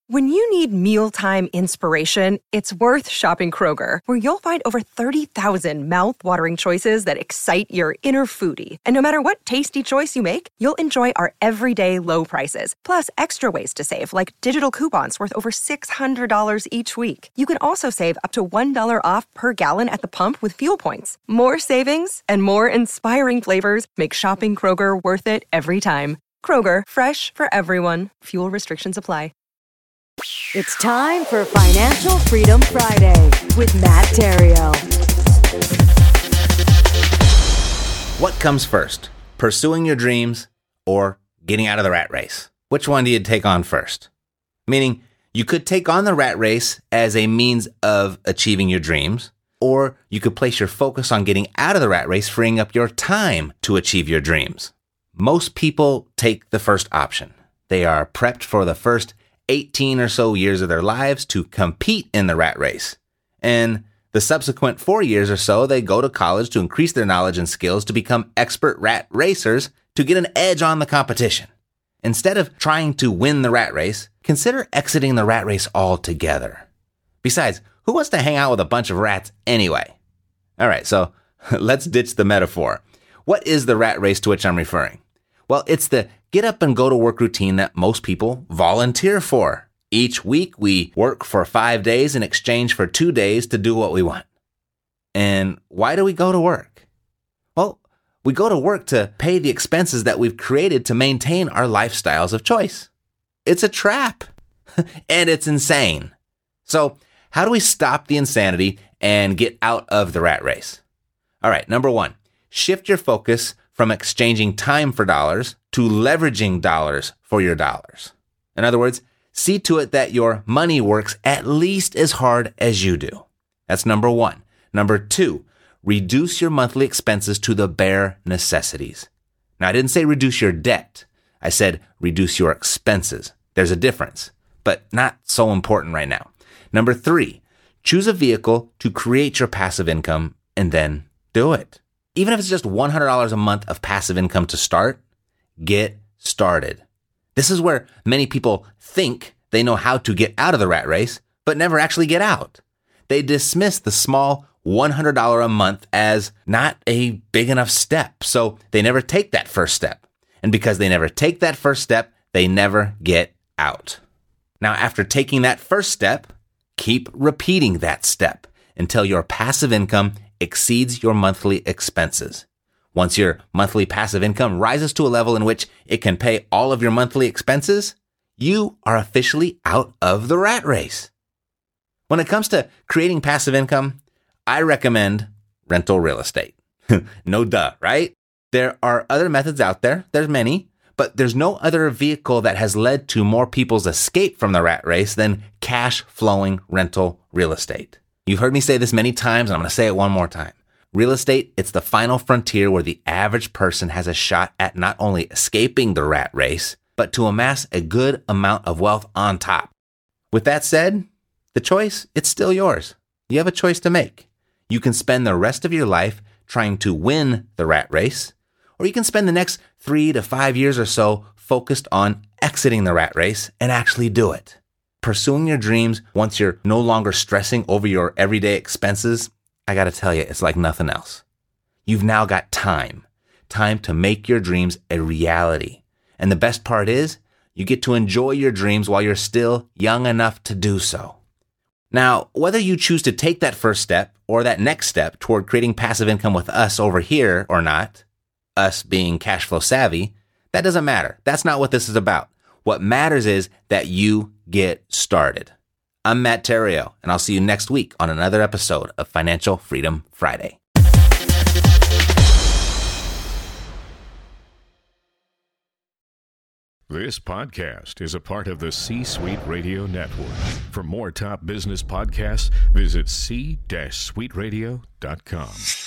When you need mealtime inspiration, it's worth shopping Kroger, where you'll find over 30,000 mouth-watering choices that excite your inner foodie. And no matter what tasty choice you make, you'll enjoy our everyday low prices, plus extra ways to save, like digital coupons worth over $600 each week. You can also save up to $1 off per gallon at the pump with fuel points. More savings and more inspiring flavors make shopping Kroger worth it every time. Kroger, fresh for everyone. Fuel restrictions apply. It's time for Financial Freedom Friday with Matt Theriault. What comes first, pursuing your dreams or getting out of the rat race? Which one do you take on first? Meaning, you could take on the rat race as a means of achieving your dreams, or you could place your focus on getting out of the rat race, freeing up your time to achieve your dreams. Most people take the first option. They are prepped for the first 18 or so years of their lives to compete in the rat race. And the subsequent 4 years or so, they go to college to increase their knowledge and skills to become expert rat racers to get an edge on the competition. Instead of trying to win the rat race, consider exiting the rat race altogether. Besides, who wants to hang out with a bunch of rats anyway? All right, so let's ditch the metaphor. What is the rat race to which I'm referring? Well, it's the get up and go to work routine that most people volunteer for. Each week, we work for 5 days in exchange for 2 days to do what we want. And why do we go to work? Well, we go to work to pay the expenses that we've created to maintain our lifestyles of choice. It's a trap, and it's insane. So how do we stop the insanity and get out of the rat race? All right, number one, shift your focus from exchanging time for dollars to leveraging dollars for your dollars. In other words, see to it that your money works at least as hard as you do. That's number one. Number two, reduce your monthly expenses to the bare necessities. Now, I didn't say reduce your debt. I said reduce your expenses. There's a difference, but not so important right now. Number three, choose a vehicle to create your passive income and then do it. Even if it's just $100 a month of passive income to start, get started. This is where many people think they know how to get out of the rat race, but never actually get out. They dismiss the small $100 a month as not a big enough step, so they never take that first step. And because they never take that first step, they never get out. Now, after taking that first step, keep repeating that step until your passive income exceeds your monthly expenses. Once your monthly passive income rises to a level in which it can pay all of your monthly expenses, you are officially out of the rat race. When it comes to creating passive income, I recommend rental real estate. No duh, right? There are other methods out there. There's many, but there's no other vehicle that has led to more people's escape from the rat race than cash flowing rental real estate. You've heard me say this many times, and I'm going to say it one more time. Real estate, it's the final frontier where the average person has a shot at not only escaping the rat race, but to amass a good amount of wealth on top. With that said, the choice, it's still yours. You have a choice to make. You can spend the rest of your life trying to win the rat race, or you can spend the next 3 to 5 years or so focused on exiting the rat race and actually do it. Pursuing your dreams once you're no longer stressing over your everyday expenses, I got to tell you, it's like nothing else. You've now got time to make your dreams a reality. And the best part is, you get to enjoy your dreams while you're still young enough to do so. Now, whether you choose to take that first step or that next step toward creating passive income with us over here or not, us being cash flow savvy, that doesn't matter. That's not what this is about. What matters is that you get started. I'm Matt Theriault, and I'll see you next week on another episode of Financial Freedom Friday. This podcast is a part of the C-Suite Radio Network. For more top business podcasts, visit c-suiteradio.com.